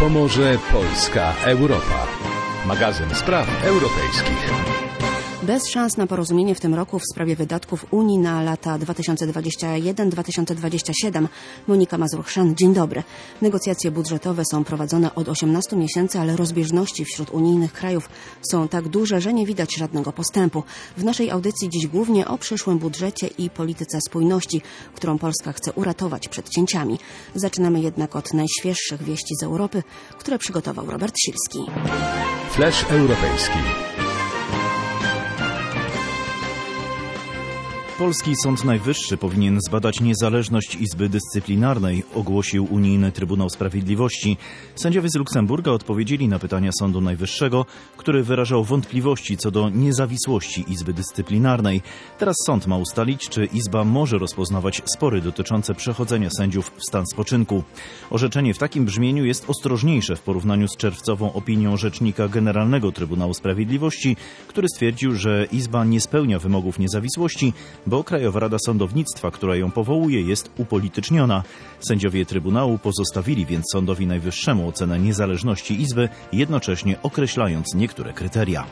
Pomorze, Polska, Europa. Magazyn spraw europejskich. Bez szans na porozumienie w tym roku w sprawie wydatków Unii na lata 2021-2027. Monika Mazur-Chrzan, dzień dobry. Negocjacje budżetowe są prowadzone od 18 miesięcy, ale rozbieżności wśród unijnych krajów są tak duże, że nie widać żadnego postępu. W naszej audycji dziś głównie o przyszłym budżecie i polityce spójności, którą Polska chce uratować przed cięciami. Zaczynamy jednak od najświeższych wieści z Europy, które przygotował Robert Silski. Flash europejski. Polski Sąd Najwyższy powinien zbadać niezależność Izby Dyscyplinarnej, ogłosił Unijny Trybunał Sprawiedliwości. Sędziowie z Luksemburga odpowiedzieli na pytania Sądu Najwyższego, który wyrażał wątpliwości co do niezawisłości Izby Dyscyplinarnej. Teraz sąd ma ustalić, czy Izba może rozpoznawać spory dotyczące przechodzenia sędziów w stan spoczynku. Orzeczenie w takim brzmieniu jest ostrożniejsze w porównaniu z czerwcową opinią rzecznika Generalnego Trybunału Sprawiedliwości, który stwierdził, że Izba nie spełnia wymogów niezawisłości, bo Krajowa Rada Sądownictwa, która ją powołuje, jest upolityczniona. Sędziowie Trybunału pozostawili więc Sądowi Najwyższemu ocenę niezależności Izby, jednocześnie określając niektóre kryteria.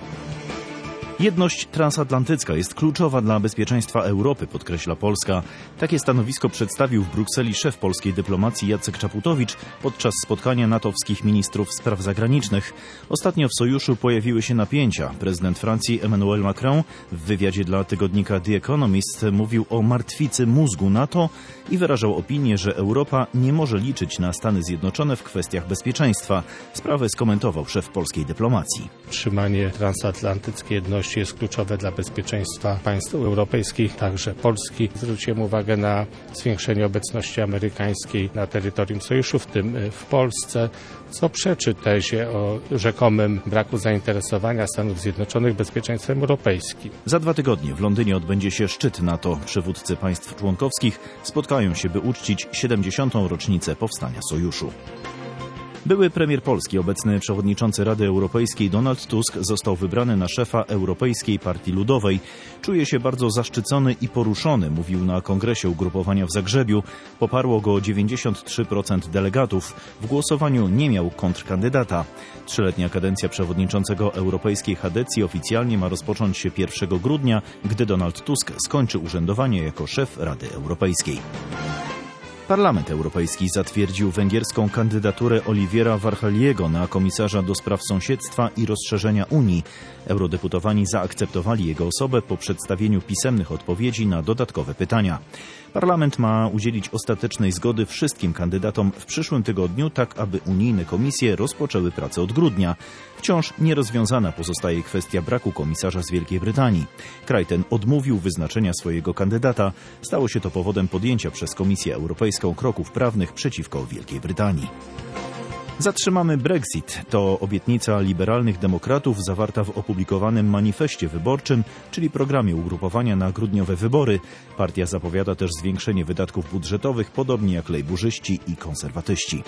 Jedność transatlantycka jest kluczowa dla bezpieczeństwa Europy, podkreśla Polska. Takie stanowisko przedstawił w Brukseli szef polskiej dyplomacji Jacek Czaputowicz podczas spotkania natowskich ministrów spraw zagranicznych. Ostatnio w sojuszu pojawiły się napięcia. Prezydent Francji Emmanuel Macron w wywiadzie dla tygodnika The Economist mówił o martwicy mózgu NATO i wyrażał opinię, że Europa nie może liczyć na Stany Zjednoczone w kwestiach bezpieczeństwa. Sprawę skomentował szef polskiej dyplomacji. Utrzymanie transatlantyckiej jedności jest kluczowe dla bezpieczeństwa państw europejskich, także Polski. Zwróciłem uwagę na zwiększenie obecności amerykańskiej na terytorium sojuszu, w tym w Polsce, co przeczy tezie o rzekomym braku zainteresowania Stanów Zjednoczonych bezpieczeństwem europejskim. Za 2 tygodnie w Londynie odbędzie się szczyt NATO. Przywódcy państw członkowskich spotkają się, by uczcić 70. rocznicę powstania sojuszu. Były premier Polski, obecny przewodniczący Rady Europejskiej Donald Tusk został wybrany na szefa Europejskiej Partii Ludowej. Czuje się bardzo zaszczycony i poruszony, mówił na kongresie ugrupowania w Zagrzebiu. Poparło go 93% delegatów. W głosowaniu nie miał kontrkandydata. 3-letnia kadencja przewodniczącego Europejskiej Chadecji oficjalnie ma rozpocząć się 1 grudnia, gdy Donald Tusk skończy urzędowanie jako szef Rady Europejskiej. Parlament Europejski zatwierdził węgierską kandydaturę Oliviera Varhelyiego na komisarza do spraw sąsiedztwa i rozszerzenia Unii. Eurodeputowani zaakceptowali jego osobę po przedstawieniu pisemnych odpowiedzi na dodatkowe pytania. Parlament ma udzielić ostatecznej zgody wszystkim kandydatom w przyszłym tygodniu, tak aby unijne komisje rozpoczęły pracę od grudnia. Wciąż nierozwiązana pozostaje kwestia braku komisarza z Wielkiej Brytanii. Kraj ten odmówił wyznaczenia swojego kandydata. Stało się to powodem podjęcia przez Komisję Europejską kroków prawnych przeciwko Wielkiej Brytanii. Zatrzymamy Brexit. To obietnica liberalnych demokratów zawarta w opublikowanym manifestie wyborczym, czyli programie ugrupowania na grudniowe wybory. Partia zapowiada też zwiększenie wydatków budżetowych, podobnie jak lejburzyści i konserwatyści.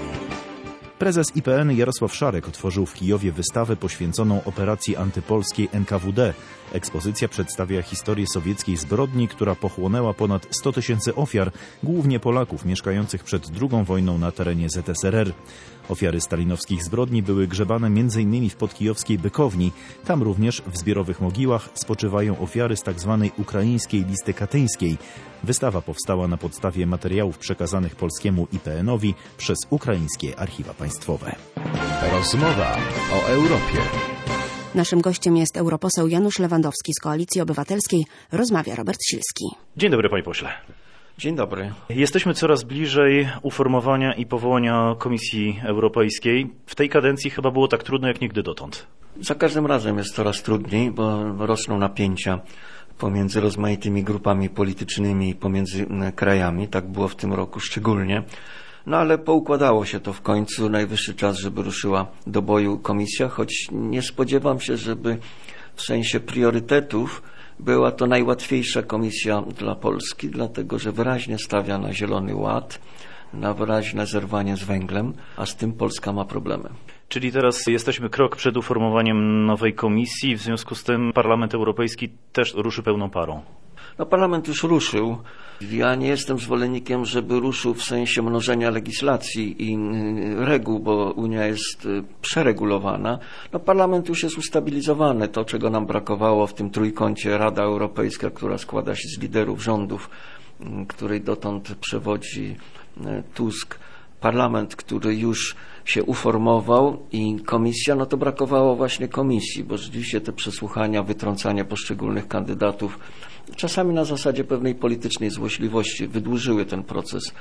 Prezes IPN Jarosław Szarek otworzył w Kijowie wystawę poświęconą operacji antypolskiej NKWD. Ekspozycja przedstawia historię sowieckiej zbrodni, która pochłonęła ponad 100 000 ofiar, głównie Polaków mieszkających przed II wojną na terenie ZSRR. Ofiary stalinowskich zbrodni były grzebane m.in. w podkijowskiej Bykowni. Tam również w zbiorowych mogiłach spoczywają ofiary z tzw. ukraińskiej listy katyńskiej. Wystawa powstała na podstawie materiałów przekazanych polskiemu IPN-owi przez ukraińskie archiwa państwowe. Rozmowa o Europie. Naszym gościem jest europoseł Janusz Lewandowski z Koalicji Obywatelskiej. Rozmawia Robert Silski. Dzień dobry, panie pośle. Dzień dobry. Jesteśmy coraz bliżej uformowania i powołania Komisji Europejskiej. W tej kadencji chyba było tak trudno jak nigdy dotąd. Za każdym razem jest coraz trudniej, bo rosną napięcia pomiędzy rozmaitymi grupami politycznymi i pomiędzy krajami. Tak było w tym roku szczególnie. No ale poukładało się to w końcu. Najwyższy czas, żeby ruszyła do boju komisja, choć nie spodziewam się, żeby w sensie priorytetów była to najłatwiejsza komisja dla Polski, dlatego że wyraźnie stawia na Zielony Ład, na wyraźne zerwanie z węglem, a z tym Polska ma problemy. Czyli teraz jesteśmy krok przed uformowaniem nowej komisji, w związku z tym Parlament Europejski też ruszy pełną parą. No, parlament już ruszył. Ja nie jestem zwolennikiem, żeby ruszył w sensie mnożenia legislacji i reguł, bo Unia jest przeregulowana. No, parlament już jest ustabilizowany. To, czego nam brakowało w tym trójkącie, Rada Europejska, która składa się z liderów rządów, której dotąd przewodzi Tusk, parlament, który już się uformował i komisja, no to brakowało właśnie komisji, bo rzeczywiście te przesłuchania, wytrącania poszczególnych kandydatów, czasami na zasadzie pewnej politycznej złośliwości, wydłużyły ten proces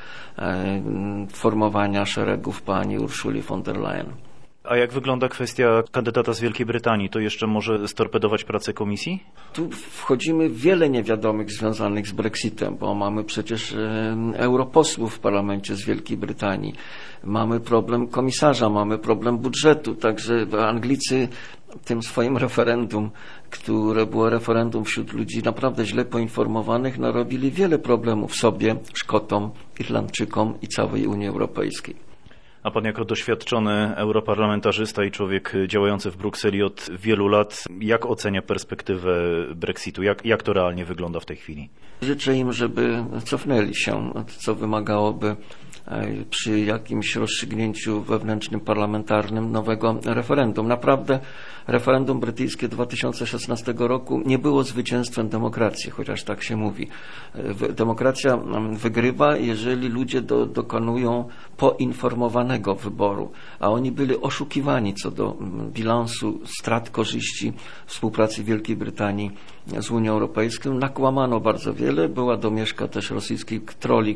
formowania szeregów pani Urszuli von der Leyen. A jak wygląda kwestia kandydata z Wielkiej Brytanii? To jeszcze może storpedować pracę komisji? Tu wchodzimy w wiele niewiadomych związanych z Brexitem, bo mamy przecież europosłów w parlamencie z Wielkiej Brytanii. Mamy problem komisarza, mamy problem budżetu, także Anglicy tym swoim referendum, które było referendum wśród ludzi naprawdę źle poinformowanych, narobili wiele problemów sobie, Szkotom, Irlandczykom i całej Unii Europejskiej. A pan jako doświadczony europarlamentarzysta i człowiek działający w Brukseli od wielu lat, jak ocenia perspektywę Brexitu? Jak to realnie wygląda w tej chwili? Życzę im, żeby cofnęli się, co wymagałoby przy jakimś rozstrzygnięciu wewnętrznym, parlamentarnym nowego referendum. Naprawdę referendum brytyjskie 2016 roku nie było zwycięstwem demokracji, chociaż tak się mówi. Demokracja wygrywa, jeżeli ludzie dokonują poinformowanego wyboru, a oni byli oszukiwani co do bilansu strat, korzyści współpracy Wielkiej Brytanii z Unią Europejską. Nakłamano bardzo wiele. Była domieszka też rosyjskiej troli,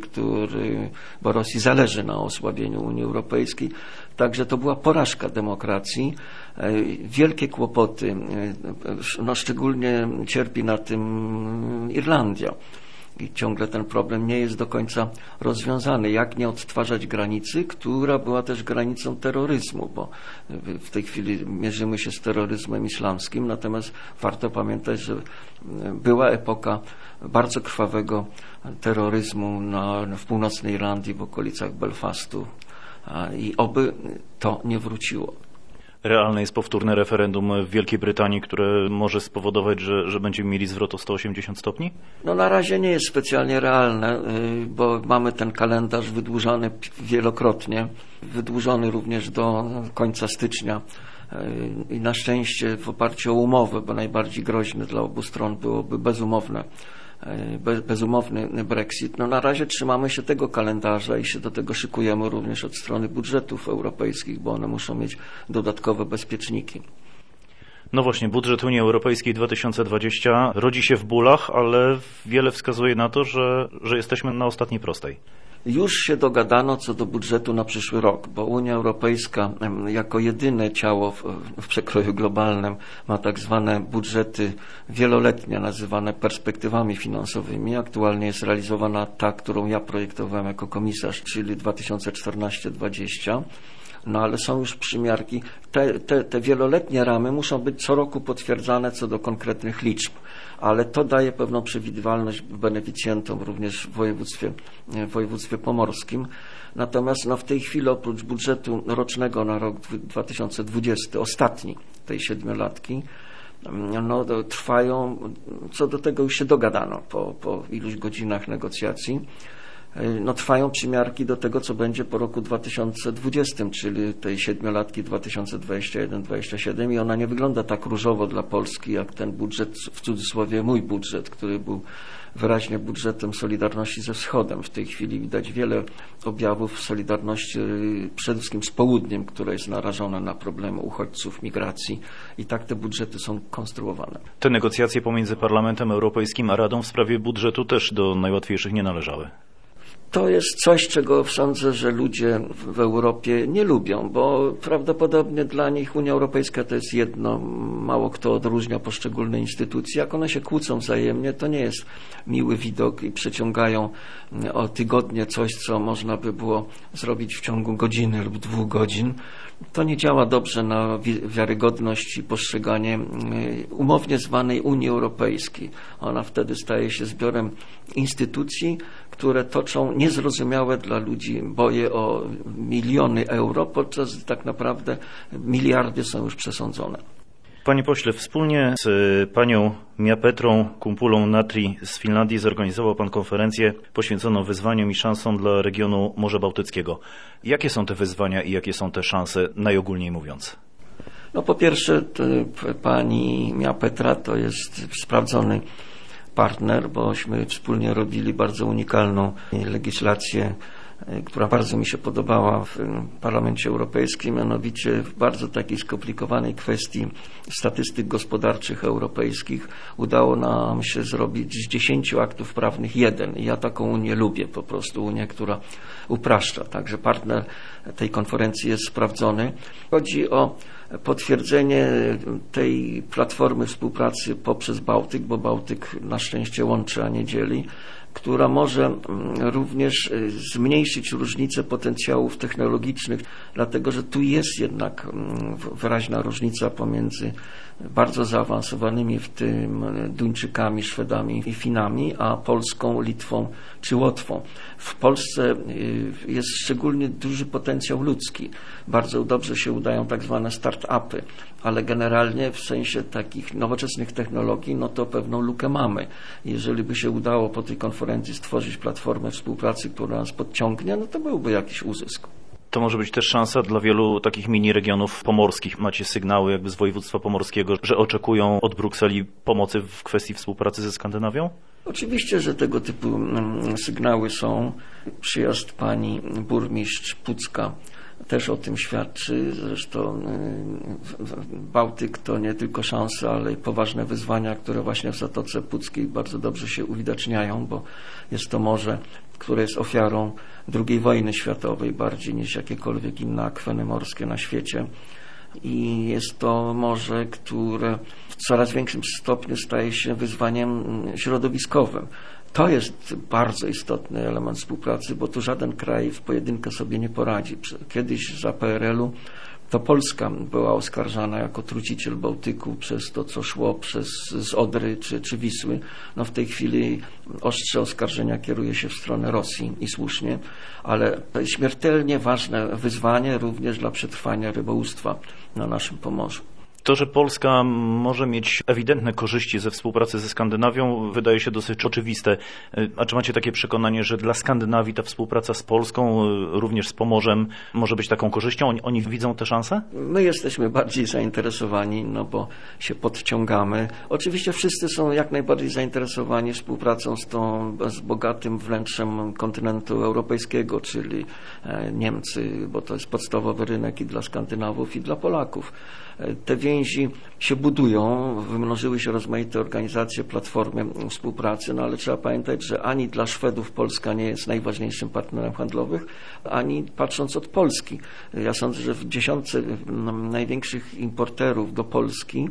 bo Rosji zależy na osłabieniu Unii Europejskiej. Także to była porażka demokracji. Wielkie kłopoty, no szczególnie cierpi na tym Irlandia. I ciągle ten problem nie jest do końca rozwiązany. Jak nie odtwarzać granicy, która była też granicą terroryzmu, bo w tej chwili mierzymy się z terroryzmem islamskim, natomiast warto pamiętać, że była epoka bardzo krwawego terroryzmu w północnej Irlandii, w okolicach Belfastu i oby to nie wróciło. Realne jest powtórne referendum w Wielkiej Brytanii, które może spowodować, że będziemy mieli zwrot o 180 stopni? No na razie nie jest specjalnie realne, bo mamy ten kalendarz wydłużony wielokrotnie, wydłużony również do końca stycznia. I na szczęście w oparciu o umowę, bo najbardziej groźne dla obu stron byłoby bezumowny Brexit. No na razie trzymamy się tego kalendarza i się do tego szykujemy również od strony budżetów europejskich, bo one muszą mieć dodatkowe bezpieczniki. No właśnie, budżet Unii Europejskiej 2020 rodzi się w bólach, ale wiele wskazuje na to, że jesteśmy na ostatniej prostej. Już się dogadano co do budżetu na przyszły rok, bo Unia Europejska jako jedyne ciało w przekroju globalnym ma tak zwane budżety wieloletnie, nazywane perspektywami finansowymi. Aktualnie jest realizowana ta, którą ja projektowałem jako komisarz, czyli 2014-2020. No ale są już przymiarki. Te wieloletnie ramy muszą być co roku potwierdzane co do konkretnych liczb, ale to daje pewną przewidywalność beneficjentom również w województwie pomorskim. Natomiast w tej chwili oprócz budżetu rocznego na rok 2020, ostatni tej 7-latki, trwają, co do tego już się dogadano po iluś godzinach negocjacji, trwają przymiarki do tego, co będzie po roku 2020, czyli tej 7-latki 2021-2027 i ona nie wygląda tak różowo dla Polski, jak ten budżet, w cudzysłowie mój budżet, który był wyraźnie budżetem solidarności ze Wschodem. W tej chwili widać wiele objawów solidarności przede wszystkim z południem, które jest narażone na problemy uchodźców, migracji i tak te budżety są konstruowane. Te negocjacje pomiędzy Parlamentem Europejskim a Radą w sprawie budżetu też do najłatwiejszych nie należały. To jest coś, czego sądzę, że ludzie w Europie nie lubią, bo prawdopodobnie dla nich Unia Europejska to jest jedno, mało kto odróżnia poszczególne instytucje. Jak one się kłócą wzajemnie, to nie jest miły widok i przeciągają o tygodnie coś, co można by było zrobić w ciągu godziny lub 2 godzin. To nie działa dobrze na wiarygodność i postrzeganie umownie zwanej Unii Europejskiej. Ona wtedy staje się zbiorem instytucji, które toczą niezrozumiałe dla ludzi boje o miliony euro, podczas gdy tak naprawdę miliardy są już przesądzone. Panie pośle, wspólnie z panią Miapetrą Kumpulą-Natri z Finlandii zorganizował pan konferencję poświęconą wyzwaniom i szansom dla regionu Morza Bałtyckiego. Jakie są te wyzwania i jakie są te szanse, najogólniej mówiąc? No po pierwsze, pani Miapetra to jest sprawdzony partner, bośmy wspólnie robili bardzo unikalną legislację, która bardzo mi się podobała w Parlamencie Europejskim, mianowicie w bardzo takiej skomplikowanej kwestii statystyk gospodarczych europejskich udało nam się zrobić z 10 aktów prawnych jeden. I ja taką Unię lubię, po prostu Unię, która upraszcza. Także partner tej konferencji jest sprawdzony. Chodzi o potwierdzenie tej platformy współpracy poprzez Bałtyk, bo Bałtyk na szczęście łączy, a nie dzieli, która może również zmniejszyć różnice potencjałów technologicznych, dlatego że tu jest jednak wyraźna różnica pomiędzy bardzo zaawansowanymi, w tym Duńczykami, Szwedami i Finami, a Polską, Litwą czy Łotwą. W Polsce jest szczególnie duży potencjał ludzki. Bardzo dobrze się udają tak zwane start-upy, ale generalnie w sensie takich nowoczesnych technologii, no to pewną lukę mamy. Jeżeli by się udało po tej konferencji stworzyć platformę współpracy, która nas podciągnie, no to byłby jakiś uzysk. To może być też szansa dla wielu takich mini regionów pomorskich. Macie sygnały jakby z województwa pomorskiego, że oczekują od Brukseli pomocy w kwestii współpracy ze Skandynawią? Oczywiście, że tego typu sygnały są. Przyjazd pani burmistrz Pucka też o tym świadczy. Zresztą Bałtyk to nie tylko szanse, ale i poważne wyzwania, które właśnie w Zatoce Puckiej bardzo dobrze się uwidaczniają, bo jest to morze, które jest ofiarą II wojny światowej bardziej niż jakiekolwiek inne akweny morskie na świecie. I jest to morze, które w coraz większym stopniu staje się wyzwaniem środowiskowym. To jest bardzo istotny element współpracy, bo tu żaden kraj w pojedynkę sobie nie poradzi. Kiedyś za PRL-u to Polska była oskarżana jako truciciel Bałtyku przez to, co szło z Odry czy Wisły. No w tej chwili ostrze oskarżenia kieruje się w stronę Rosji i słusznie, ale to jest śmiertelnie ważne wyzwanie również dla przetrwania rybołówstwa na naszym Pomorzu. To, że Polska może mieć ewidentne korzyści ze współpracy ze Skandynawią, wydaje się dosyć oczywiste. A czy macie takie przekonanie, że dla Skandynawii ta współpraca z Polską, również z Pomorzem, może być taką korzyścią? Oni widzą te szanse? My jesteśmy bardziej zainteresowani, no bo się podciągamy. Oczywiście wszyscy są jak najbardziej zainteresowani współpracą z bogatym wnętrzem kontynentu europejskiego, czyli Niemcy, bo to jest podstawowy rynek i dla Skandynawów, i dla Polaków. Te więzi się budują, wymnożyły się rozmaite organizacje, platformy współpracy, no ale trzeba pamiętać, że ani dla Szwedów Polska nie jest najważniejszym partnerem handlowym, ani patrząc od Polski. Ja sądzę, że w 10 największych importerów do Polski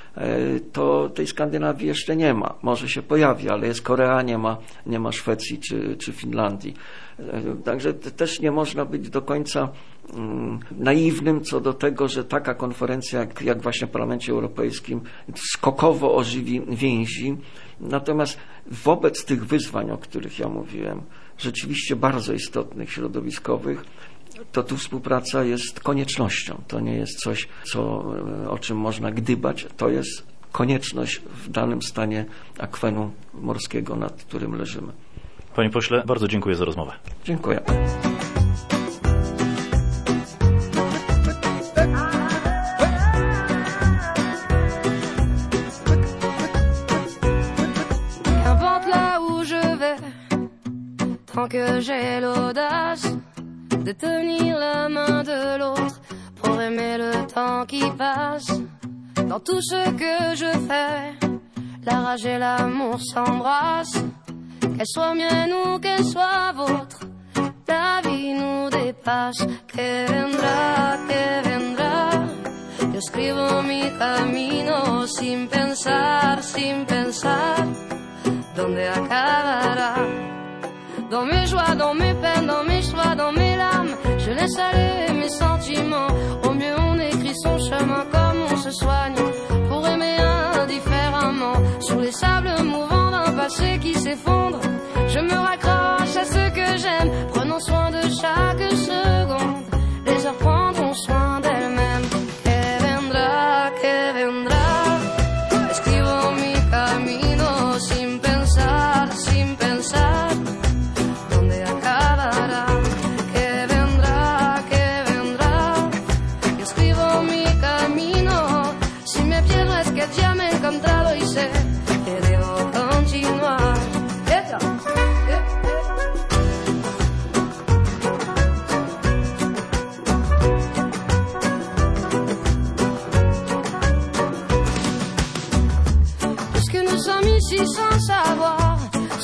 to tej Skandynawii jeszcze nie ma. Może się pojawi, ale jest Korea, nie ma Szwecji czy Finlandii. Także też nie można być do końca naiwnym co do tego, że taka konferencja jak właśnie w Parlamencie Europejskim skokowo ożywi więzi. Natomiast wobec tych wyzwań, o których ja mówiłem, rzeczywiście bardzo istotnych, środowiskowych, to tu współpraca jest koniecznością. To nie jest coś, o czym można gdybać. To jest konieczność w danym stanie akwenu morskiego, nad którym leżymy. Panie pośle, bardzo dziękuję za rozmowę. Dziękuję. Tant que j'ai l'audace de tenir la main de l'autre pour aimer le temps qui passe. Dans tout ce que je fais, la rage et l'amour s'embrassent. Qu'elle soit mienne ou qu'elle soit vôtre, la vie nous dépasse. Que vendrá, yo escribo mi camino sin pensar, ¿dónde acabará? Dans mes joies, dans mes peines, dans mes choix, dans mes larmes, je laisse aller mes sentiments. Au mieux on écrit son chemin comme on se soigne, pour aimer indifféremment. Sur les sables mouvants d'un passé qui s'effondre, je me raccroche à ce que j'aime, prenons soin de chaque seconde. Les heures prendront soin d'elles-mêmes. Que vendrá,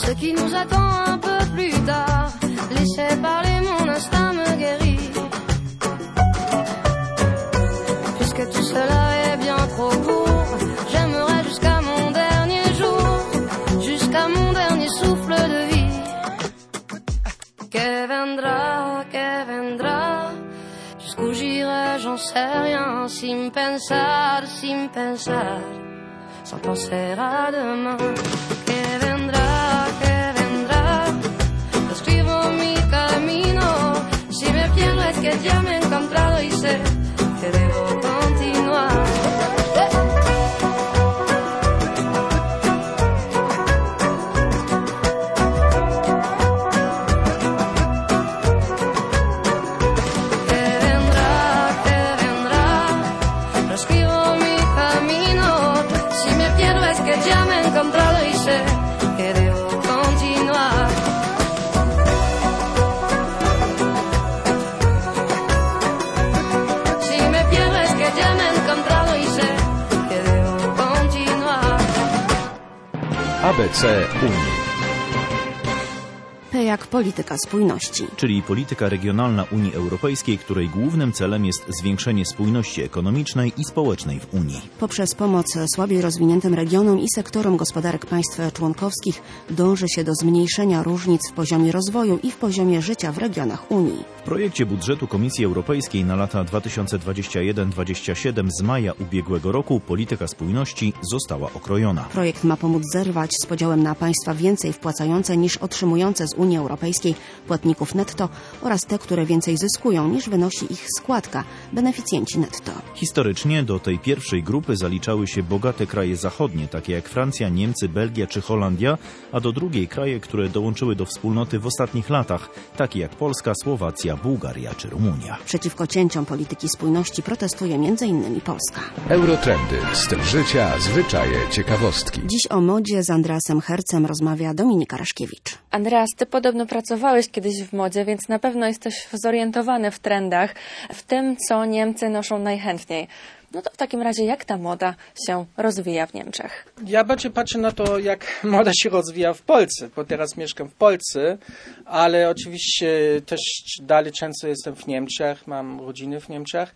ce qui nous attend un peu plus tard. Laissez parler, mon instinct me guérit. Puisque tout cela est bien trop court, j'aimerais jusqu'à mon dernier jour, jusqu'à mon dernier souffle de vie. Que vendra, jusqu'où j'irai, j'en sais rien, sin pensar, sans penser à demain. Que vendra, escribo mi camino, si me pierdo es que ya me he encontrado y sé que debo continuar. ABC Unii. P jak polityka spójności. Czyli polityka regionalna Unii Europejskiej, której głównym celem jest zwiększenie spójności ekonomicznej i społecznej w Unii. Poprzez pomoc słabiej rozwiniętym regionom i sektorom gospodarek państw członkowskich dąży się do zmniejszenia różnic w poziomie rozwoju i w poziomie życia w regionach Unii. W projekcie budżetu Komisji Europejskiej na lata 2021-2027 z maja ubiegłego roku polityka spójności została okrojona. Projekt ma pomóc zerwać z podziałem na państwa więcej wpłacające niż otrzymujące z Unii Europejskiej płatników netto oraz te, które więcej zyskują niż wynosi ich składka, beneficjenci netto. Historycznie do tej pierwszej grupy zaliczały się bogate kraje zachodnie, takie jak Francja, Niemcy, Belgia czy Holandia, a do drugiej kraje, które dołączyły do wspólnoty w ostatnich latach, takie jak Polska, Słowacja, Bułgaria czy Rumunia. Przeciwko cięciom polityki spójności protestuje m.in. Polska. Eurotrendy, styl życia, zwyczaje, ciekawostki. Dziś o modzie z Andreasem Hercem rozmawia Dominika Raszkiewicz. Andreas, ty podobno pracowałeś kiedyś w modzie, więc na pewno jesteś zorientowany w trendach, w tym, co Niemcy noszą najchętniej. No to w takim razie jak ta moda się rozwija w Niemczech? Ja bardziej patrzę na to, jak moda się rozwija w Polsce, bo teraz mieszkam w Polsce, ale oczywiście też dalej często jestem w Niemczech, mam rodziny w Niemczech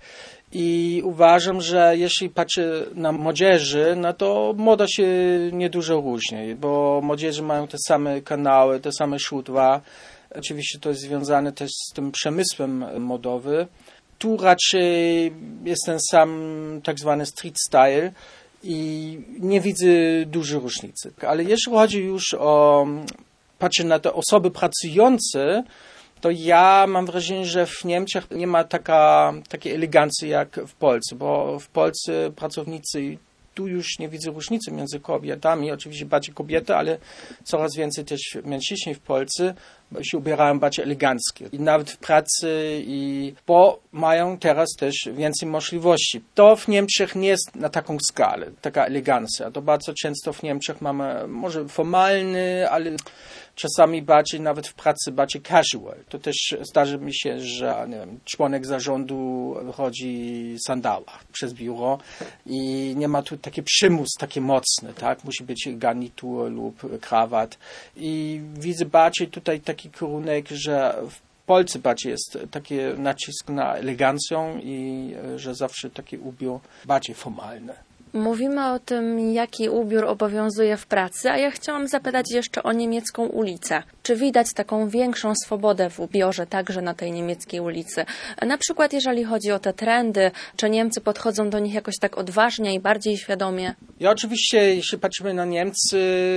i uważam, że jeśli patrzę na młodzieży, no to moda się niedużo różni, bo młodzieży mają te same kanały, te same źródła. Oczywiście to jest związane też z tym przemysłem modowym. Tu raczej jest ten sam tak zwany street style i nie widzę dużej różnicy. Ale jeśli chodzi już o, patrzę na te osoby pracujące, to ja mam wrażenie, że w Niemczech nie ma takiej elegancji jak w Polsce, bo w Polsce pracownicy, tu już nie widzę różnicy między kobietami, oczywiście bardziej kobiety, ale coraz więcej też mężczyźni w Polsce się ubierają bardziej elegancko. I nawet w pracy, bo mają teraz też więcej możliwości. To w Niemczech nie jest na taką skalę, taka elegancja. To bardzo często w Niemczech mamy może formalny, ale czasami bardziej nawet w pracy bardziej casual. To też zdarzy mi się, że nie wiem, członek zarządu chodzi w sandałach przez biuro i nie ma tu taki przymus taki mocny, tak? Musi być garnitur lub krawat. I widzę bardziej tutaj taki kierunek, że w Polsce bardziej jest taki nacisk na elegancję i że zawsze taki ubiór bardziej formalny. Mówimy o tym, jaki ubiór obowiązuje w pracy, a ja chciałam zapytać jeszcze o niemiecką ulicę. Czy widać taką większą swobodę w ubiorze także na tej niemieckiej ulicy? Na przykład jeżeli chodzi o te trendy, czy Niemcy podchodzą do nich jakoś tak odważnie i bardziej świadomie? Ja oczywiście, jeśli patrzymy na Niemcy,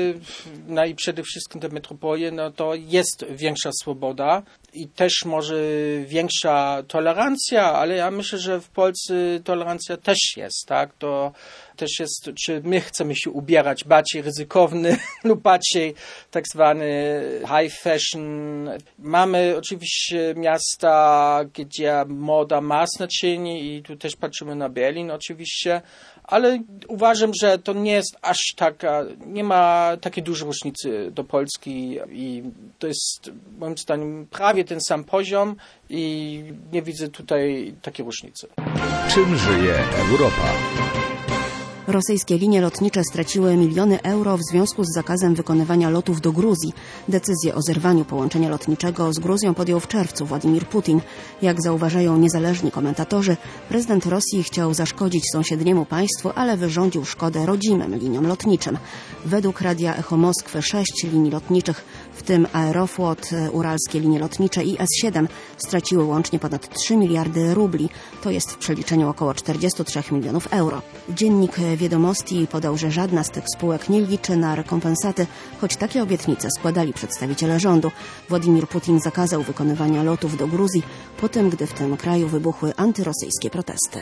no i przede wszystkim te metropolie, no to jest większa swoboda i też może większa tolerancja, ale ja myślę, że w Polsce tolerancja też jest, tak? To też jest, czy my chcemy się ubierać bardziej ryzykowny lub bardziej tak zwany high fashion. Mamy oczywiście miasta, gdzie moda ma znaczenie i tu też patrzymy na Berlin oczywiście, ale uważam, że to nie jest aż taka, nie ma takiej dużej różnicy do Polski i to jest moim zdaniem prawie ten sam poziom i nie widzę tutaj takiej różnicy. Czym żyje Europa? Rosyjskie linie lotnicze straciły miliony euro w związku z zakazem wykonywania lotów do Gruzji. Decyzję o zerwaniu połączenia lotniczego z Gruzją podjął w czerwcu Władimir Putin. Jak zauważają niezależni komentatorzy, prezydent Rosji chciał zaszkodzić sąsiedniemu państwu, ale wyrządził szkodę rodzimym liniom lotniczym. Według Radia Echo Moskwy 6 linii lotniczych, w tym Aeroflot, Uralskie Linie Lotnicze i S7, straciły łącznie ponad 3 miliardy rubli. To jest w przeliczeniu około 43 milionów euro. Dziennik Wiadomości podał, że żadna z tych spółek nie liczy na rekompensaty, choć takie obietnice składali przedstawiciele rządu. Władimir Putin zakazał wykonywania lotów do Gruzji po tym, gdy w tym kraju wybuchły antyrosyjskie protesty.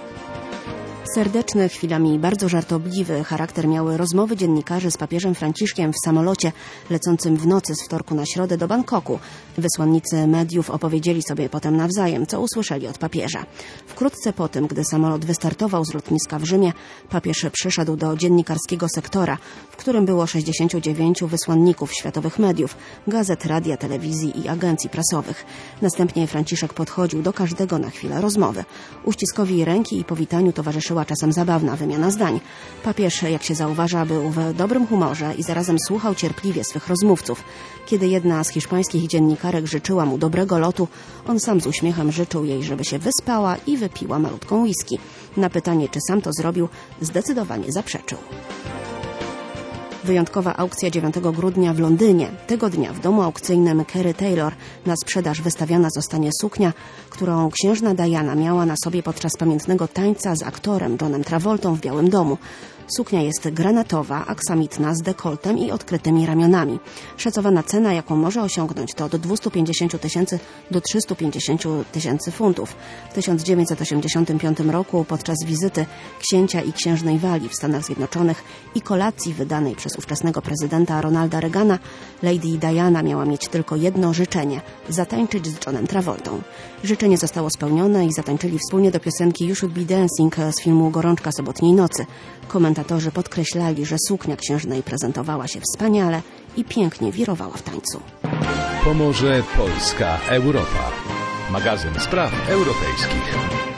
Serdeczny, chwilami bardzo żartobliwy charakter miały rozmowy dziennikarzy z papieżem Franciszkiem w samolocie lecącym w nocy z wtorku na środę do Bangkoku. Wysłannicy mediów opowiedzieli sobie potem nawzajem, co usłyszeli od papieża. Wkrótce po tym, gdy samolot wystartował z lotniska w Rzymie, papież przyszedł do dziennikarskiego sektora, w którym było 69 wysłanników światowych mediów, gazet, radia, telewizji i agencji prasowych. Następnie Franciszek podchodził do każdego na chwilę rozmowy. Uściskowi ręki i powitaniu towarzyszyła czasem zabawna wymiana zdań. Papież, jak się zauważa, był w dobrym humorze i zarazem słuchał cierpliwie swych rozmówców. Kiedy jedna z hiszpańskich dziennikarek życzyła mu dobrego lotu, on sam z uśmiechem życzył jej, żeby się wyspała i wypiła malutką whisky. Na pytanie, czy sam to zrobił, zdecydowanie zaprzeczył. Wyjątkowa aukcja 9 grudnia w Londynie. Tego dnia w domu aukcyjnym Kerry Taylor na sprzedaż wystawiana zostanie suknia, którą księżna Diana miała na sobie podczas pamiętnego tańca z aktorem Johnem Travoltą w Białym Domu. Suknia jest granatowa, aksamitna, z dekoltem i odkrytymi ramionami. Szacowana cena, jaką może osiągnąć, to od 250 000 do 350 000 funtów. W 1985 roku podczas wizyty księcia i księżnej Walii w Stanach Zjednoczonych i kolacji wydanej przez ówczesnego prezydenta Ronalda Reagana, Lady Diana miała mieć tylko jedno życzenie – zatańczyć z Johnem Travoltą. Życzenie zostało spełnione i zatańczyli wspólnie do piosenki You Should Be Dancing z filmu Gorączka sobotniej nocy. Komentatorzy podkreślali, że suknia księżnej prezentowała się wspaniale i pięknie wirowała w tańcu. Pomorze, Polska, Europa. Magazyn spraw europejskich.